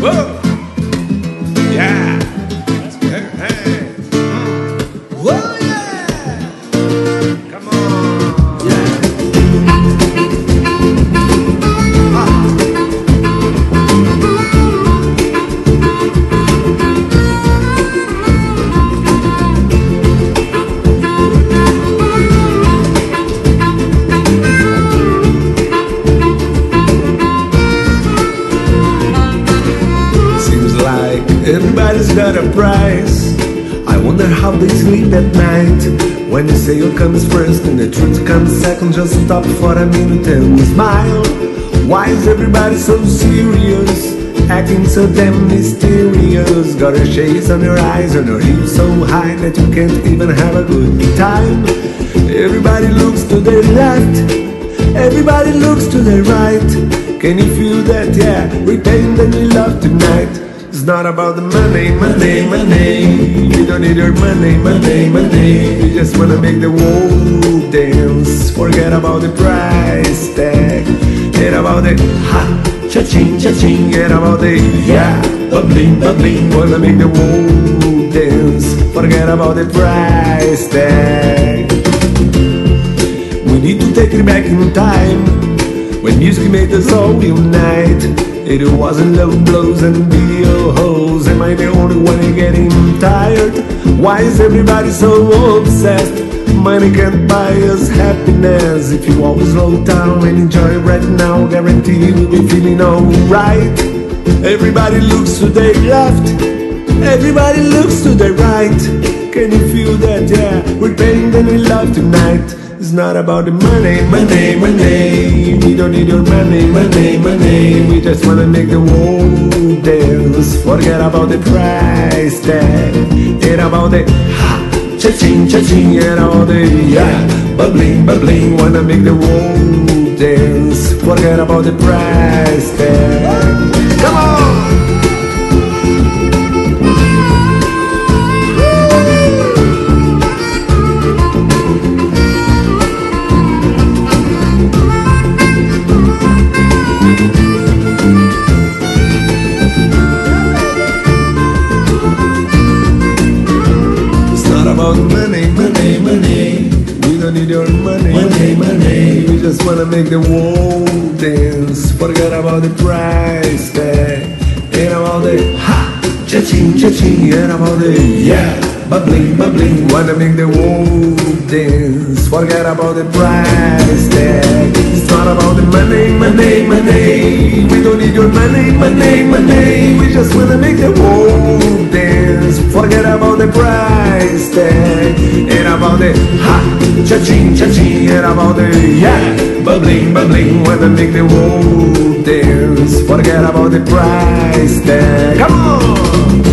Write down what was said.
Whoa. Yeah. Hey, hey. Whoa, yeah. Come on. Yeah. Everybody's got a price. I wonder how they sleep at night. When the sale comes first and the truth comes second. Just stop for a minute and smile. Why is everybody so serious? Acting so damn mysterious. Got a shades on your eyes and your heels so high that you can't even have a good time. Everybody looks to their left, everybody looks to their right. Can you feel that? Yeah, we pain that we love tonight. It's not about the money, money, money. We don't need your money, money, money. We just wanna make the world dance. Forget about the price tag. Get about the ha, cha-ching, cha-ching. Get about the yeah, bubbling, bubbling. Wanna make the world dance. Forget about the price tag. We need to take it back in time, when music made us all unite. It wasn't love blows and video hoes. Am I the only one getting tired? Why is everybody so obsessed? Money can't buy us happiness. If you always slow down and enjoy right now, guarantee you'll be feeling alright. Everybody looks to their left, everybody looks to their right. Can you feel that? Yeah, we're paying them in love tonight. It's not about the money, money, money. We don't need your money, money, money. We just wanna make the world dance. Forget about the price tag. Get about the ha, cha-ching, cha-ching. Get about the yeah, bubbling, bubbling. Wanna make the world dance. Forget about the price tag. Come on! Money, money, money. We don't need your money, money, money. We just wanna make the world dance. Forget about the price tag. Ain't about the ha, cha-ching, cha-ching. Ain't about the yeah, bubbling, bubbling. Wanna make the world dance. Forget about the price tag. It's not about the money, money, money. We don't need your money, money, money. We just wanna make the world dance. Forget about the price tag. Ain't about the ha, cha-ching, cha-ching. Ain't about the yeah, bubbling, bubbling. Wanna make the world dance. Forget about the price tag. Come on!